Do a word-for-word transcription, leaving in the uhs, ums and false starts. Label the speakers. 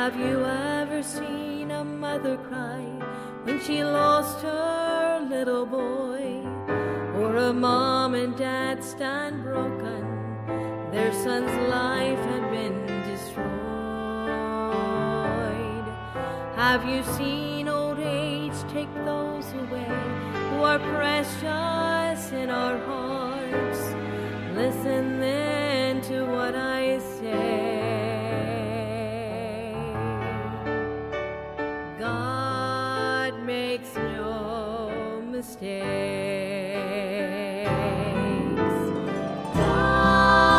Speaker 1: Have you ever seen a mother cry when she lost her little boy? Or a mom and dad stand broken, their son's life had been destroyed? Have you seen old age take those away who are precious